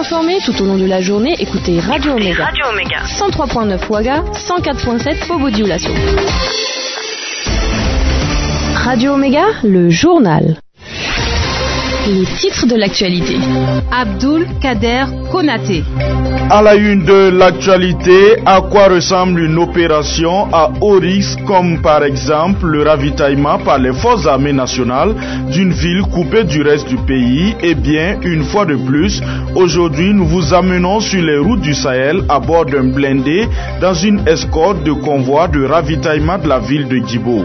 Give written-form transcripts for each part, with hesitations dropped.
informé tout au long de la journée, écoutez Radio Omega. 103.9 Ouaga, 104.7 Bobo-Dioulasso. Radio Omega, le journal. Les titres de l'actualité. Abdoul Kader Konaté. À la une de l'actualité, à quoi ressemble une opération à haut risque, comme par exemple le ravitaillement par les forces armées nationales d'une ville coupée du reste du pays? Eh bien, une fois de plus, aujourd'hui, nous vous amenons sur les routes du Sahel à bord d'un blindé dans une escorte de convoi de ravitaillement de la ville de Djibo.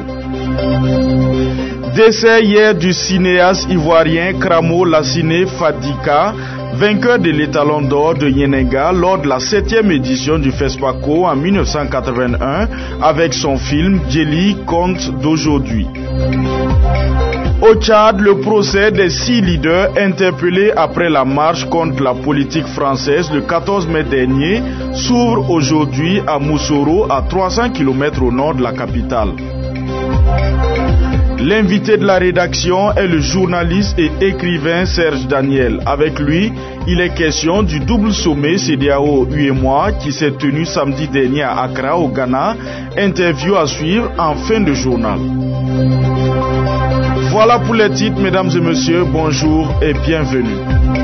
Décès hier du cinéaste ivoirien Kramo Lassine Fadika, vainqueur de l'étalon d'or de Yenenga lors de la 7e édition du FESPACO en 1981 avec son film Djeli Conte d'aujourd'hui. Au Tchad, le procès des 6 leaders interpellés après la marche contre la politique française le 14 mai dernier s'ouvre aujourd'hui à Moussoro, à 300 km au nord de la capitale. L'invité de la rédaction est le journaliste et écrivain Serge Daniel. Avec lui, il est question du double sommet CEDEAO-UEMOA qui s'est tenu samedi dernier à Accra, au Ghana. Interview à suivre en fin de journal. Voilà pour les titres, mesdames et messieurs. Bonjour et bienvenue.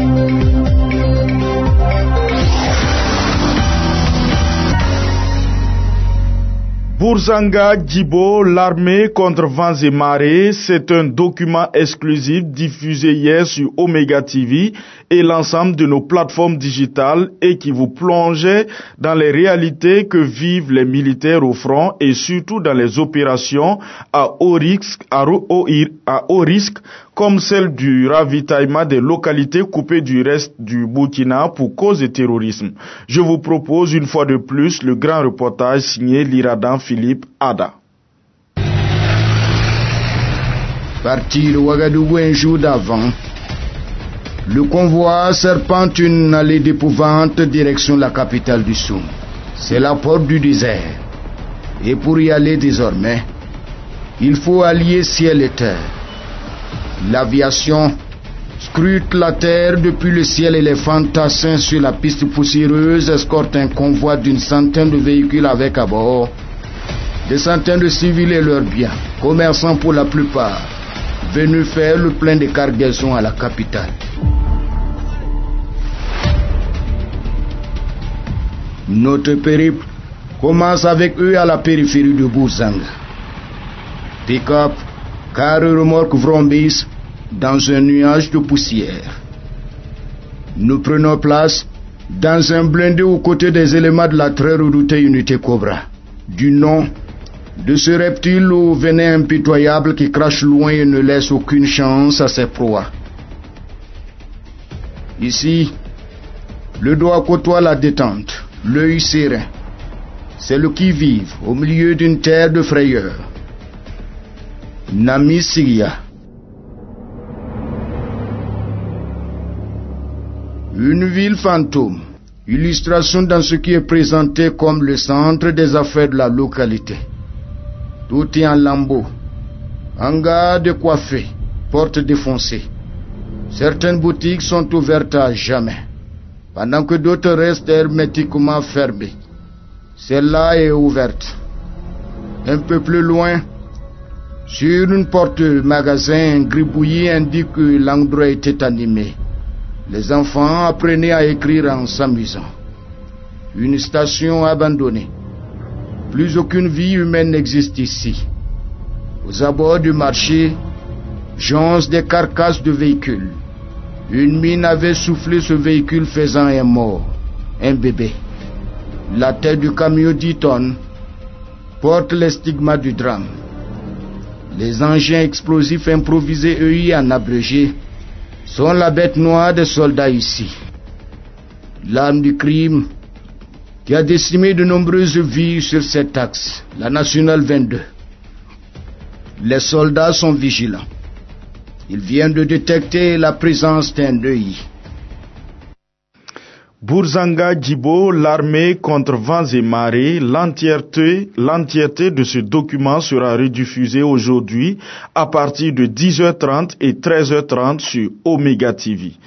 Bourzanga Djibo, l'armée contre vents et marées, c'est un document exclusif diffusé hier sur Omega TV et l'ensemble de nos plateformes digitales et qui vous plongeait dans les réalités que vivent les militaires au front et surtout dans les opérations à haut risque comme celle du ravitaillement des localités coupées du reste du Burkina pour cause de terrorisme. Je vous propose une fois de plus le grand reportage signé l'Iradan Philippe Ada. Parti de Ouagadougou un jour d'avant, le convoi serpente une allée d'épouvante direction la capitale du Soum. C'est la porte du désert. Et pour y aller désormais, il faut allier ciel et terre. L'aviation scrute la terre depuis le ciel et les fantassins sur la piste poussiéreuse escortent un convoi d'une centaine de véhicules avec à bord des centaines de civils et leurs biens, commerçants pour la plupart, venus faire le plein de cargaisons à la capitale. Notre périple commence avec eux à la périphérie de Bourzanga. Pick-up, car remorque vrombissent dans un nuage de poussière. Nous prenons place dans un blindé aux côtés des éléments de la très redoutée unité Cobra, du nom de ce reptile au venin impitoyable qui crache loin et ne laisse aucune chance à ses proies. Ici, le doigt côtoie la détente, l'œil serein. C'est le qui-vive au milieu d'une terre de frayeur. Nami Siria. Une ville fantôme, illustration dans ce qui est présenté comme le centre des affaires de la localité. Tout est en lambeaux, hangars décoiffés, portes défoncées. Certaines boutiques sont ouvertes à jamais, pendant que d'autres restent hermétiquement fermées. Celle-là est ouverte. Un peu plus loin, sur une porte magasin, un gribouillis indique que l'endroit était animé. Les enfants apprenaient à écrire en s'amusant. Une station abandonnée. Plus aucune vie humaine n'existe ici. Aux abords du marché, jonchent des carcasses de véhicules. Une mine avait soufflé ce véhicule faisant un mort, un bébé. La tête du camion 10 tonnes porte les stigmates du drame. Les engins explosifs improvisés EI en abrégé sont la bête noire des soldats ici. L'arme du crime qui a décimé de nombreuses vies sur cet axe, la nationale 22. Les soldats sont vigilants. Ils viennent de détecter la présence d'un œil. Bourzanga Djibo, l'armée contre vents et marées, l'entièreté de ce document sera rediffusée aujourd'hui à partir de 10h30 et 13h30 sur Omega TV.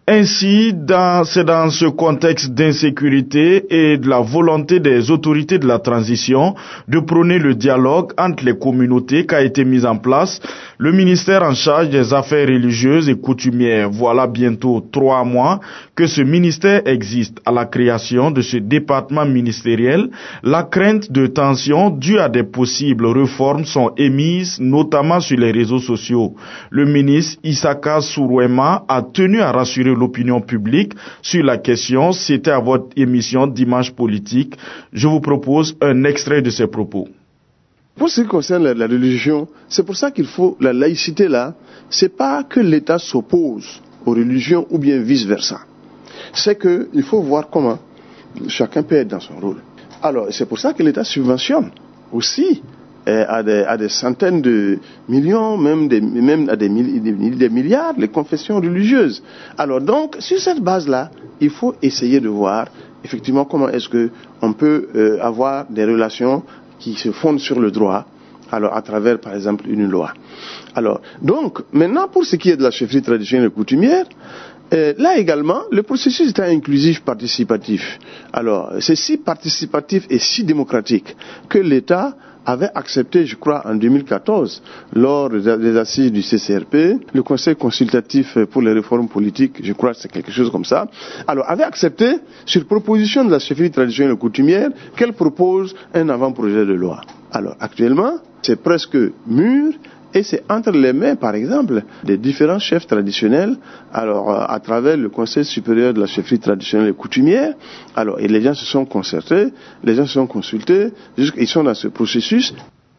Ainsi, c'est dans ce contexte d'insécurité et de la volonté des autorités de la transition de prôner le dialogue entre les communautés qu'a été mis en place le ministère en charge des affaires religieuses et coutumières. Voilà bientôt 3 mois que ce ministère existe. À la création de ce département ministériel, la crainte de tensions dues à des possibles réformes sont émises, notamment sur les réseaux sociaux. Le ministre Isaka Sourouema a tenu à rassurer l'opinion publique sur la question. C'était à votre émission Dimanche Politique. Je vous propose un extrait de ses propos. Pour ce qui concerne la religion, c'est pour ça qu'il faut la laïcité là. C'est pas que l'État s'oppose aux religions ou bien vice versa. C'est que il faut voir comment chacun peut être dans son rôle. Alors c'est pour ça que l'État subventionne aussi à des centaines de millions, même à des milliards, les confessions religieuses. Alors donc, sur cette base-là, il faut essayer de voir effectivement comment est-ce que on peut avoir des relations qui se fondent sur le droit, alors à travers par exemple une loi. Alors donc, maintenant pour ce qui est de la chefferie traditionnelle et coutumière, là également, le processus est inclusif participatif. Alors, c'est si participatif et si démocratique que l'État avait accepté, je crois, en 2014, lors des assises du CCRP, le Conseil consultatif pour les réformes politiques, je crois que c'est quelque chose comme ça, alors avait accepté, sur proposition de la chefferie traditionnelle et coutumière, qu'elle propose un avant-projet de loi. Alors, actuellement, c'est presque mûr, et c'est entre les mains, par exemple, des différents chefs traditionnels, alors à travers le Conseil supérieur de la chefferie traditionnelle et coutumière, alors et les gens se sont concertés, les gens se sont consultés, ils sont dans ce processus.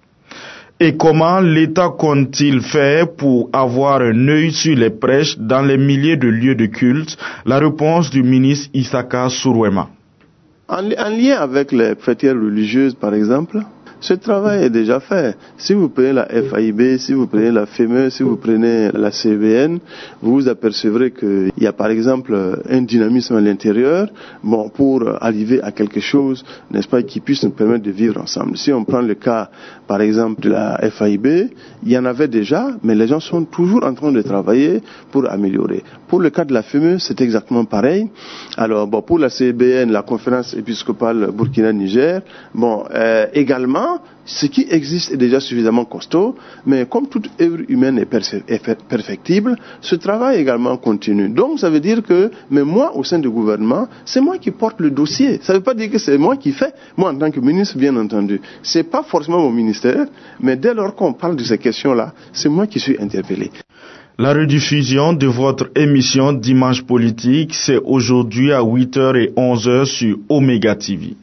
Et comment l'État compte-t-il faire pour avoir un œil sur les prêches dans les milliers de lieux de culte? La réponse du ministre Isaka Sourouema. En lien avec les fêtières religieuses, par exemple, ce travail est déjà fait. Si vous prenez la FAIB, si vous prenez la FEME, si vous prenez la CBN, vous vous apercevrez qu'il y a par exemple un dynamisme à l'intérieur, bon, pour arriver à quelque chose, n'est-ce pas, qui puisse nous permettre de vivre ensemble. Si on prend le cas, par exemple, de la FAIB, il y en avait déjà, mais les gens sont toujours en train de travailler pour améliorer. Pour le cas de la FEME, c'est exactement pareil. Alors, bon, pour la CBN, la conférence épiscopale Burkina-Niger, bon, également, ce qui existe est déjà suffisamment costaud, mais comme toute œuvre humaine est perfectible, ce travail également continue. Donc ça veut dire que, mais moi au sein du gouvernement, c'est moi qui porte le dossier. Ça ne veut pas dire que c'est moi qui fais. Moi en tant que ministre, bien entendu, c'est pas forcément mon ministère, mais dès lors qu'on parle de ces questions-là, c'est moi qui suis interpellé. La rediffusion de votre émission Dimanche Politique, c'est aujourd'hui à 8h et 11h sur Omega TV.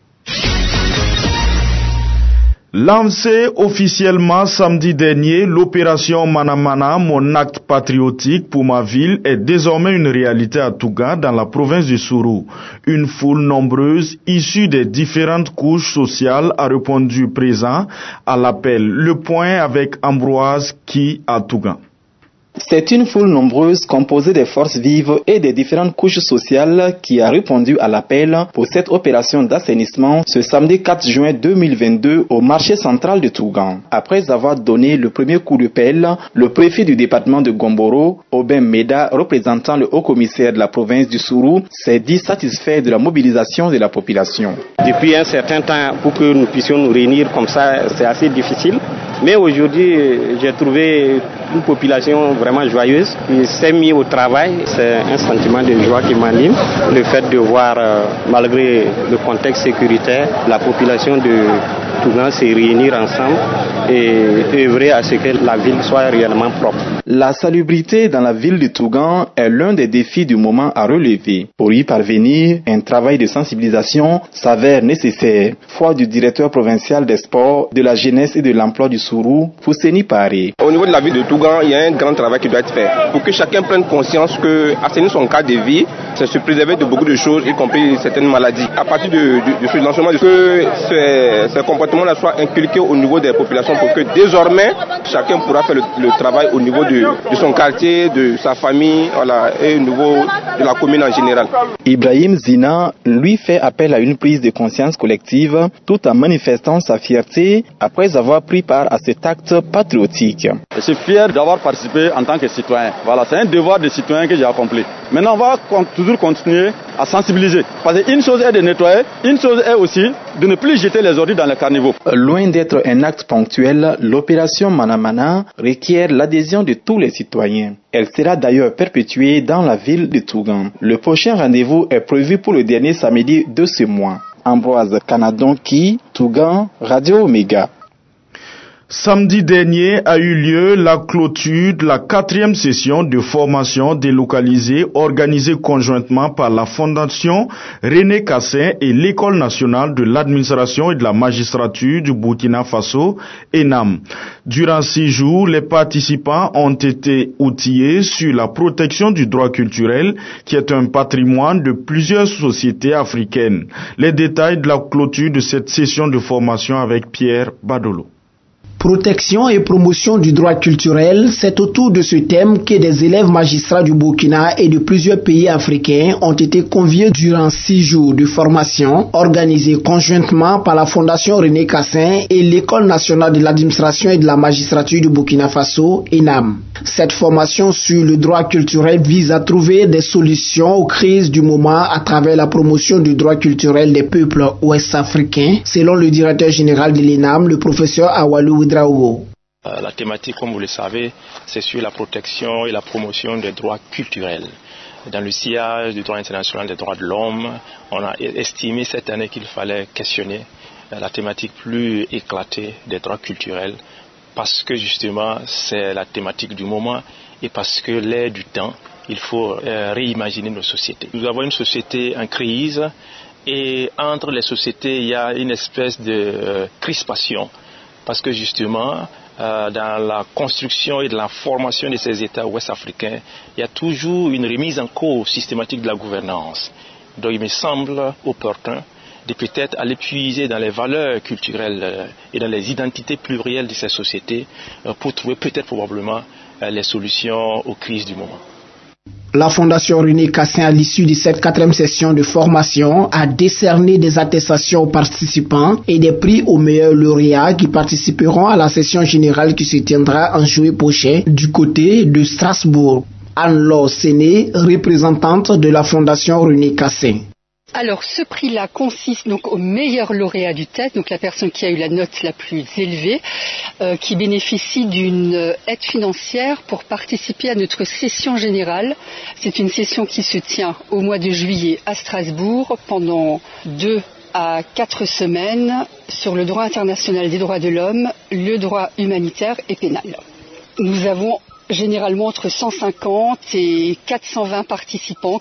Lancée officiellement samedi dernier, l'opération Manamana, mon acte patriotique pour ma ville, est désormais une réalité à Touga, dans la province du Sourou. Une foule nombreuse, issue des différentes couches sociales, a répondu présent à l'appel. Le point avec Ambroise Ki à Touga. C'est une foule nombreuse composée des forces vives et des différentes couches sociales qui a répondu à l'appel pour cette opération d'assainissement ce samedi 4 juin 2022 au marché central de Tougan. Après avoir donné le premier coup de pelle, le préfet du département de Gomboro, Aubin Meda, représentant le haut-commissaire de la province du Sourou, s'est dit satisfait de la mobilisation de la population. Depuis un certain temps, pour que nous puissions nous réunir comme ça, c'est assez difficile. Mais aujourd'hui, j'ai trouvé une population vraiment joyeuse qui s'est mise au travail. C'est un sentiment de joie qui m'anime. Le fait de voir, malgré le contexte sécuritaire, la population de Tougan se réunir ensemble et œuvrer à ce que la ville soit réellement propre. La salubrité dans la ville de Tougan est l'un des défis du moment à relever. Pour y parvenir, un travail de sensibilisation s'avère nécessaire. Foi du directeur provincial des sports, de la jeunesse et de l'emploi du Sourou, Fousseni Paré. Au niveau de la ville de Tougan, il y a un grand travail qui doit être fait pour que chacun prenne conscience que assainir son cadre de vie, c'est se préserver de beaucoup de choses, y compris certaines maladies. À partir de ce lancement, que ces comportements-là soient inculqués au niveau des populations pour que désormais, chacun pourra faire le travail au niveau de son quartier, de sa famille, voilà, et au niveau de la commune en général. Ibrahim Zina, lui, fait appel à une prise de conscience collective tout en manifestant sa fierté après avoir pris part à cet acte patriotique. Je suis fier d'avoir participé en tant que citoyen. Voilà, c'est un devoir de citoyen que j'ai accompli. Maintenant, on va toujours continuer à sensibiliser. Parce qu'une chose est de nettoyer, une chose est aussi de ne plus jeter les ordures dans les caniveaux. Loin d'être un acte ponctuel, l'opération Manamana requiert l'adhésion de tous les citoyens. Elle sera d'ailleurs perpétuée dans la ville de Tougan. Le prochain rendez-vous est prévu pour le dernier samedi de ce mois. Ambroise Kanadonki, Tougan, Radio Omega. Samedi dernier a eu lieu la clôture de la 4e session de formation délocalisée organisée conjointement par la Fondation René Cassin et l'École nationale de l'administration et de la magistrature du Burkina Faso, ENAM. Durant 6 jours, les participants ont été outillés sur la protection du droit culturel qui est un patrimoine de plusieurs sociétés africaines. Les détails de la clôture de cette session de formation avec Pierre Badolo. Protection et promotion du droit culturel, c'est autour de ce thème que des élèves magistrats du Burkina et de plusieurs pays africains ont été conviés durant 6 jours de formation organisés conjointement par la Fondation René Cassin et l'École nationale de l'administration et de la magistrature du Burkina Faso, ENAM. Cette formation sur le droit culturel vise à trouver des solutions aux crises du moment à travers la promotion du droit culturel des peuples ouest-africains, selon le directeur général de l'ENAM, le professeur Awalou Ouedraogo. La thématique, comme vous le savez, c'est sur la protection et la promotion des droits culturels. Dans le sillage du droit international des droits de l'homme, on a estimé cette année qu'il fallait questionner la thématique plus éclatée des droits culturels, parce que justement c'est la thématique du moment et parce que l'air du temps, il faut réimaginer nos sociétés. Nous avons une société en crise et entre les sociétés il y a une espèce de crispation parce que justement dans la construction et de la formation de ces États ouest-africains, il y a toujours une remise en cause systématique de la gouvernance. Donc il me semble opportun de peut-être aller puiser dans les valeurs culturelles et dans les identités plurielles de ces sociétés pour trouver peut-être probablement les solutions aux crises du moment. La Fondation René Cassin, à l'issue de cette 4e session de formation, a décerné des attestations aux participants et des prix aux meilleurs lauréats qui participeront à la session générale qui se tiendra en juillet prochain du côté de Strasbourg. Anne-Laure Séné, représentante de la Fondation René Cassin. Alors, ce prix-là consiste donc au meilleur lauréat du test, donc la personne qui a eu la note la plus élevée, qui bénéficie d'une aide financière pour participer à notre session générale. C'est une session qui se tient au mois de juillet à Strasbourg pendant 2 à 4 semaines sur le droit international des droits de l'homme, le droit humanitaire et pénal. Nous avons généralement entre 150 et 420 participants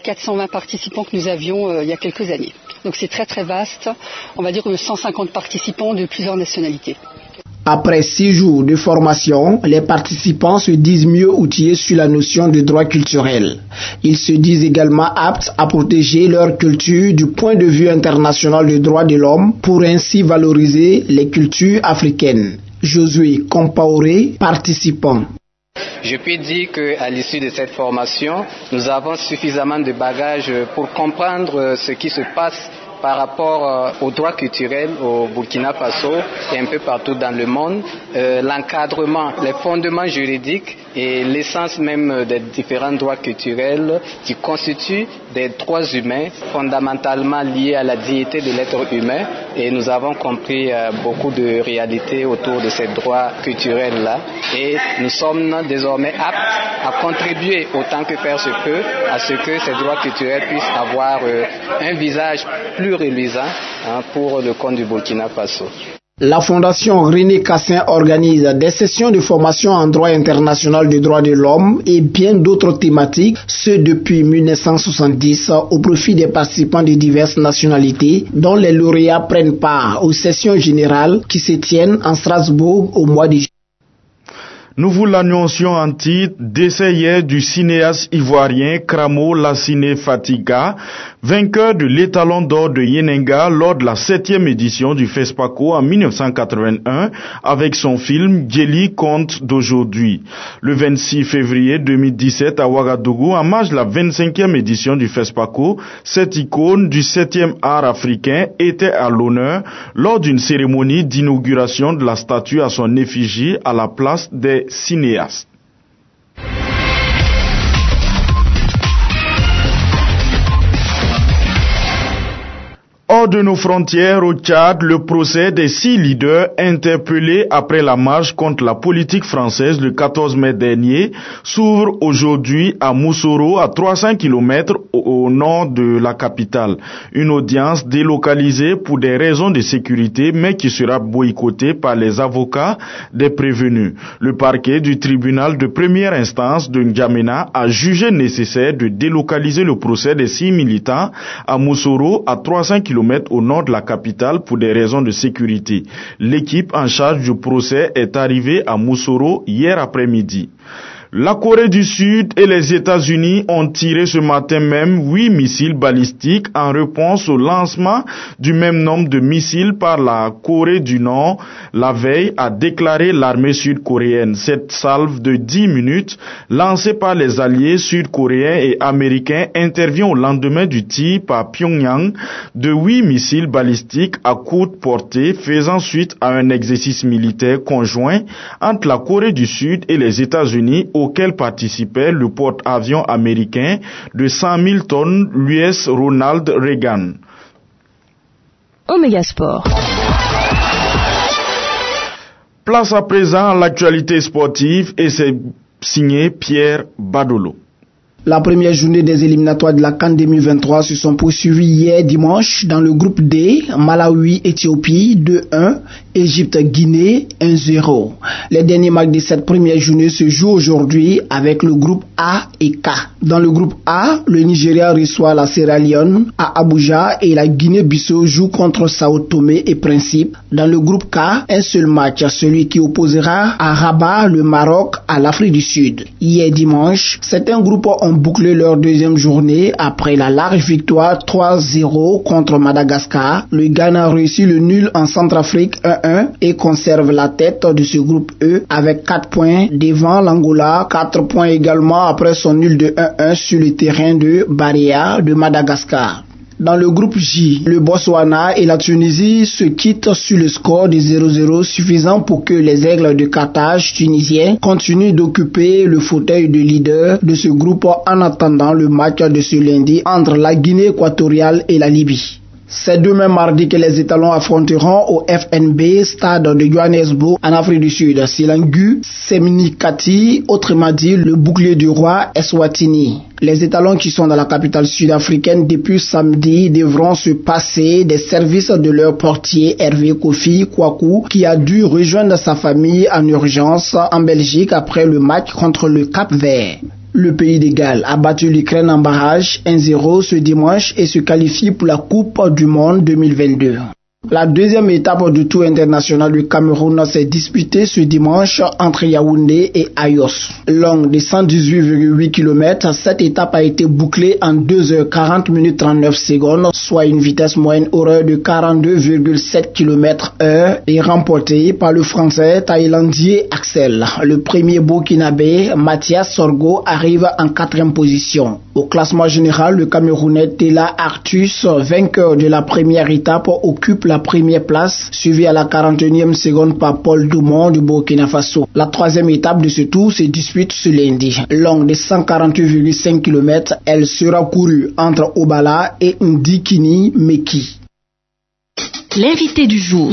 que nous avions il y a quelques années. Donc c'est très très vaste, on va dire 150 participants de plusieurs nationalités. Après 6 jours de formation, les participants se disent mieux outillés sur la notion de droit culturel. Ils se disent également aptes à protéger leur culture du point de vue international des droits de l'homme pour ainsi valoriser les cultures africaines. Josué Compaoré, participant. Je peux dire qu'à l'issue de cette formation, nous avons suffisamment de bagages pour comprendre ce qui se passe par rapport aux droits culturels au Burkina Faso et un peu partout dans le monde, l'encadrement, les fondements juridiques et l'essence même des différents droits culturels qui constituent des droits humains fondamentalement liés à la dignité de l'être humain. Et nous avons compris beaucoup de réalités autour de ces droits culturels-là. Et nous sommes désormais aptes à contribuer autant que faire se peut à ce que ces droits culturels puissent avoir un visage plus reluisant pour le compte du Burkina Faso. La Fondation René Cassin organise des sessions de formation en droit international des droits de l'homme et bien d'autres thématiques, ce depuis 1970 au profit des participants de diverses nationalités dont les lauréats prennent part aux sessions générales qui se tiennent en Strasbourg au mois de juillet. Nous vous l'annoncions en titre, décès hier du cinéaste ivoirien Kramo Lassine Fadiga, vainqueur de l'étalon d'or de Yenenga lors de la 7e édition du FESPACO en 1981 avec son film Djeli Conte d'aujourd'hui. Le 26 février 2017 à Ouagadougou, en marge de la 25e édition du FESPACO, cette icône du 7e art africain était à l'honneur lors d'une cérémonie d'inauguration de la statue à son effigie à la place des cinéastes. Hors de nos frontières, au Tchad, le procès des 6 leaders interpellés après la marche contre la politique française le 14 mai dernier s'ouvre aujourd'hui à Moussoro, à 300 km au nord de la capitale. Une audience délocalisée pour des raisons de sécurité, mais qui sera boycottée par les avocats des prévenus. Le parquet du tribunal de première instance de N'Djamena a jugé nécessaire de délocaliser le procès des 6 militants à Moussoro, à 300 km au nord de la capitale pour des raisons de sécurité. L'équipe en charge du procès est arrivée à Moussoro hier après-midi. La Corée du Sud et les États-Unis ont tiré ce matin même 8 missiles balistiques en réponse au lancement du même nombre de missiles par la Corée du Nord la veille, a déclaré l'armée sud-coréenne. Cette salve de 10 minutes lancée par les alliés sud-coréens et américains intervient au lendemain du tir par Pyongyang de 8 missiles balistiques à courte portée, faisant suite à un exercice militaire conjoint entre la Corée du Sud et les États-Unis auquel participait le porte-avions américain de 100 000 tonnes, l'US Ronald Reagan. Omega Sport. Place à présent à l'actualité sportive et c'est signé Pierre Badolo. La première journée des éliminatoires de la CAN 2023 se sont poursuivies hier dimanche dans le groupe D, Malawi-Éthiopie 2-1, Égypte-Guinée 1-0. Les derniers matchs de cette première journée se jouent aujourd'hui avec le groupe A et K. Dans le groupe A, le Nigeria reçoit la Sierra Leone à Abuja et la Guinée-Bissau joue contre Sao Tomé et Principe. Dans le groupe K, un seul match, celui qui opposera à Rabat le Maroc à l'Afrique du Sud. Hier dimanche, certains groupes ont bouclé leur deuxième journée après la large victoire 3-0 contre Madagascar. Le Ghana réussit le nul en Centrafrique 1-1 et conserve la tête de ce groupe E avec 4 points devant l'Angola, 4 points également après son nul de 1-1 sur le terrain de Barea de Madagascar. Dans le groupe J, le Botswana et la Tunisie se quittent sur le score de 0-0 suffisant pour que les Aigles de Carthage tunisiens continuent d'occuper le fauteuil de leader de ce groupe en attendant le match de ce lundi entre la Guinée équatoriale et la Libye. C'est demain mardi que les étalons affronteront au FNB, stade de Johannesburg, en Afrique du Sud. Silangu Semnikati, autrement dit le bouclier du roi Eswatini. Les étalons qui sont dans la capitale sud-africaine depuis samedi devront se passer des services de leur portier Hervé Kofi Kwaku, qui a dû rejoindre sa famille en urgence en Belgique après le match contre le Cap-Vert. Le pays de Galles a battu l'Ukraine en barrage 1-0 ce dimanche et se qualifie pour la Coupe du Monde 2022. La deuxième étape du Tour international du Cameroun s'est disputée ce dimanche entre Yaoundé et Ayos. Longue de 118,8 km, cette étape a été bouclée en 2h40 minutes 39 secondes, soit une vitesse moyenne horaire de 42,7 km/h et remportée par le Français thaïlandais Axel. Le premier Burkinabé, Mathias Sorgo, arrive en 4e position. Au classement général, le Camerounais Tela Artus, vainqueur de la première étape, occupe la première place, suivi à la 41e seconde par Paul Dumont du Burkina Faso. La troisième étape de ce tour se dispute ce lundi. Longue de 148,5 km, elle sera courue entre Obala et Ndikini Meki. L'invité du jour.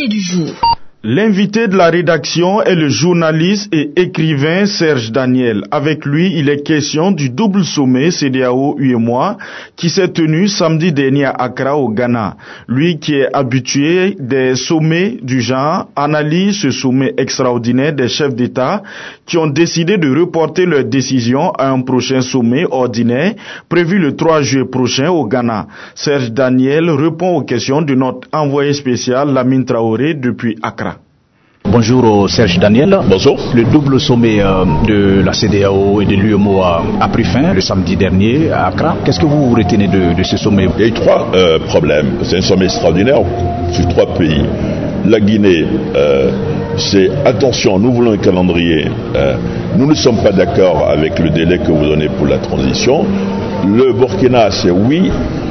L'invité de la rédaction est le journaliste et écrivain Serge Daniel. Avec lui, il est question du double sommet CEDEAO-UEMOA qui s'est tenu samedi dernier à Accra au Ghana. Lui qui est habitué des sommets du genre, analyse ce sommet extraordinaire des chefs d'État qui ont décidé de reporter leur décision à un prochain sommet ordinaire prévu le 3 juillet prochain au Ghana. Serge Daniel répond aux questions de notre envoyé spécial Lamine Traoré depuis Accra. Bonjour Serge Daniel. Bonjour. Le double sommet de la CEDEAO et de l'UEMOA a pris fin le samedi dernier à Accra. Qu'est-ce que vous retenez de ce sommet? Il y a eu trois problèmes. C'est un sommet extraordinaire sur 3 pays. La Guinée, c'est attention, nous voulons un calendrier. Nous ne sommes pas d'accord avec le délai que vous donnez pour la transition. Le Burkina, c'est oui.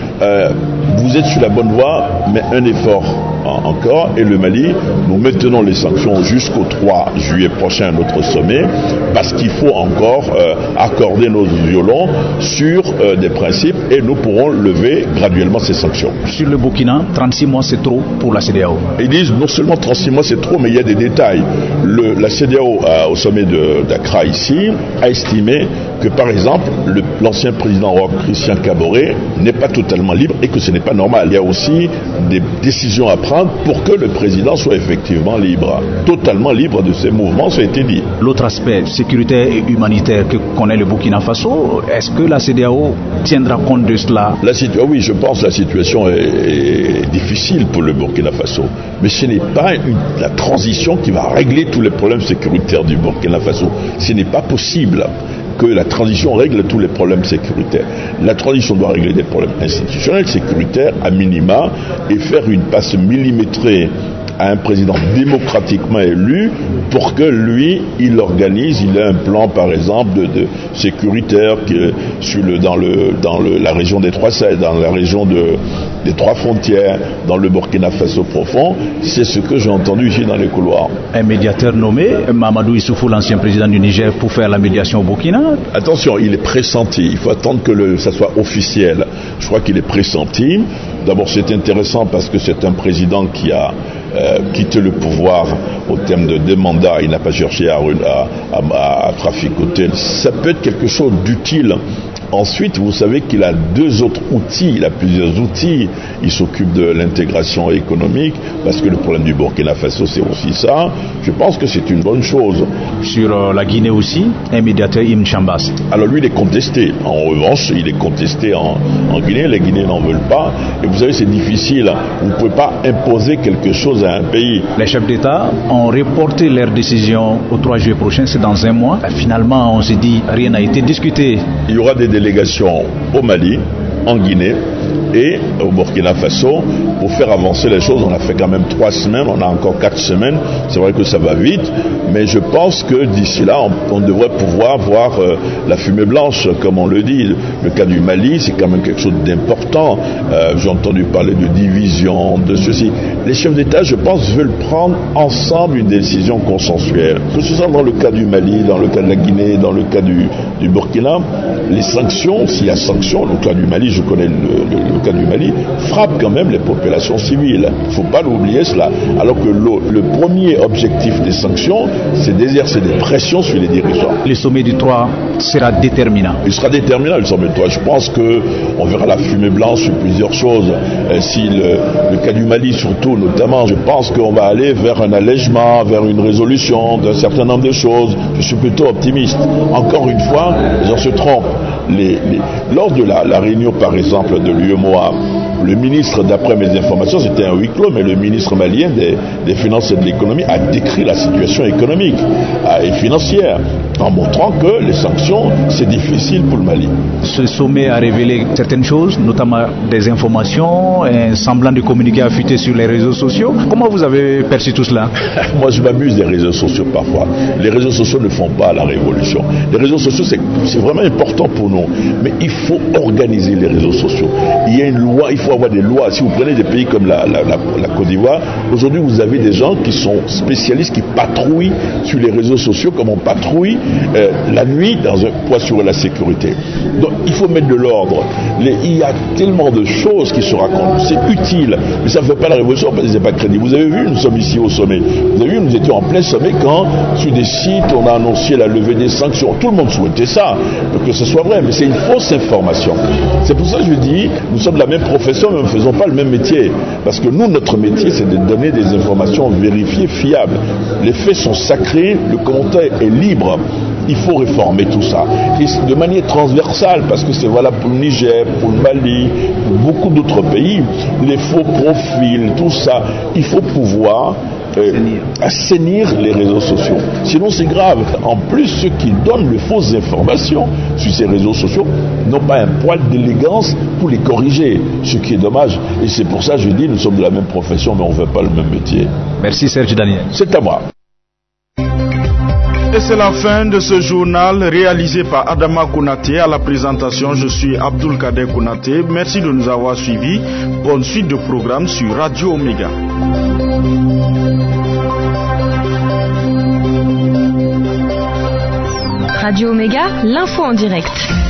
Vous êtes sur la bonne voie, mais un effort encore. Et le Mali, nous maintenons les sanctions jusqu'au 3 juillet prochain à notre sommet, parce qu'il faut encore accorder nos violons sur des principes et nous pourrons lever graduellement ces sanctions. Sur le Burkina, 36 mois c'est trop pour la CEDEAO. Ils disent non seulement 36 mois c'est trop, mais il y a des détails. La CEDEAO, au sommet d'Accra ici, a estimé que par exemple, l'ancien président Christian Kaboré n'est pas totalement libre et que ce n'est pas normal. Il y a aussi des décisions à prendre pour que le président soit effectivement libre, totalement libre de ses mouvements, ça a été dit. L'autre aspect sécuritaire et humanitaire que connaît le Burkina Faso, est-ce que la CEDEAO tiendra compte de cela? Oui, je pense que la situation est difficile pour le Burkina Faso, mais ce n'est pas la transition qui va régler tous les problèmes sécuritaires du Burkina Faso. Ce n'est pas possible que la transition règle tous les problèmes sécuritaires. La transition doit régler des problèmes institutionnels, sécuritaires, à minima, et faire une passe millimétrée à un président démocratiquement élu pour que lui, il organise, il a un plan par exemple de sécuritaire dans la région des dans la région des 3 frontières, dans le Burkina Faso profond. C'est ce que j'ai entendu ici dans les couloirs. Un médiateur nommé, Mamadou Issoufou, l'ancien président du Niger, pour faire la médiation au Burkina? Attention, il est pressenti, il faut attendre que ça soit officiel. Je crois qu'il est pressenti. D'abord, c'est intéressant parce que c'est un président qui a quitté le pouvoir au terme de 2 mandats. Il n'a pas cherché à traficoter. Ça peut être quelque chose d'utile. Ensuite, vous savez qu'il a 2 autres outils, il a plusieurs outils. Il s'occupe de l'intégration économique, parce que le problème du Burkina Faso, c'est aussi ça. Je pense que c'est une bonne chose. Sur la Guinée aussi, un médiateur, Ibn Chambas. Alors lui, il est contesté. En revanche, il est contesté en Guinée. Les Guinéens n'en veulent pas. Et vous savez, c'est difficile. Vous ne pouvez pas imposer quelque chose à un pays. Les chefs d'État ont reporté leur décision au 3 juillet prochain, c'est dans 1 mois. Finalement, on s'est dit, rien n'a été discuté. Il y aura des délégation au Mali, en Guinée et au Burkina Faso pour faire avancer les choses. On a fait quand même 3 semaines, on a encore 4 semaines. C'est vrai que ça va vite, mais je pense que d'ici là, on devrait pouvoir voir la fumée blanche, comme on le dit. Le cas du Mali, c'est quand même quelque chose d'important. J'ai entendu parler de division, de ceci. Les chefs d'État, je pense, veulent prendre ensemble une décision consensuelle. Que ce soit dans le cas du Mali, dans le cas de la Guinée, dans le cas du Burkina, les sanctions, s'il y a sanctions, le cas du Mali, je connais le cas du Mali, frappe quand même les populations civiles. Il ne faut pas l'oublier cela. Alors que le premier objectif des sanctions, c'est d'exercer des pressions sur les dirigeants. Le sommet du 3 sera déterminant. Il sera déterminant, le sommet du 3. Je pense qu'on verra la fumée blanche sur plusieurs choses. Si le cas du Mali surtout, notamment, je pense qu'on va aller vers un allègement, vers une résolution d'un certain nombre de choses. Je suis plutôt optimiste. Encore une fois, les gens se trompent. Lors de la réunion, par exemple, de l'UEMOA, le ministre, d'après mes informations, c'était un huis clos, mais le ministre malien des Finances et de l'Économie a décrit la situation économique et financière, en montrant que les sanctions, c'est difficile pour le Mali. Ce sommet a révélé certaines choses, notamment des informations, un semblant de communiqué affûté sur les réseaux sociaux. Comment vous avez perçu tout cela? Moi, je m'amuse des réseaux sociaux parfois. Les réseaux sociaux ne font pas la révolution. Les réseaux sociaux, c'est vraiment important pour nous. Mais il faut organiser les réseaux sociaux. Il y a une loi, il faut avoir des lois. Si vous prenez des pays comme la Côte d'Ivoire, aujourd'hui, vous avez des gens qui sont spécialistes, qui patrouillent sur les réseaux sociaux comme on patrouille la nuit dans un point sur la sécurité. Donc, il faut mettre de l'ordre. Il y a tellement de choses qui se racontent. C'est utile, mais ça ne fait pas la révolution parce que ce n'est pas crédible. Vous avez vu, nous sommes ici au sommet. Vous avez vu, nous étions en plein sommet quand, sur des sites, on a annoncé la levée des sanctions. Tout le monde souhaitait ça, que ce soit vrai, mais c'est une fausse information. C'est pour ça que je dis, nous sommes de la même profession, mais nous ne faisons pas le même métier. Parce que nous, notre métier, c'est de donner des informations vérifiées, fiables. Les faits sont sacrés, le commentaire est libre. Il faut réformer tout ça. Et de manière transversale, parce que c'est valable pour le Niger, pour le Mali, pour beaucoup d'autres pays, les faux profils, tout ça, il faut pouvoir assainir les réseaux sociaux. Sinon c'est grave. En plus, ceux qui donnent de fausses informations sur ces réseaux sociaux n'ont pas un poil d'élégance pour les corriger, ce qui est dommage. Et c'est pour ça que je dis, nous sommes de la même profession, mais on ne fait pas le même métier. Merci Serge Daniel. C'est à moi. Et c'est la fin de ce journal réalisé par Adama Konaté. À la présentation, je suis Abdul Kader Konaté. Merci de nous avoir suivis. Bonne suite de programmes sur Radio Omega. Radio Omega, l'info en direct.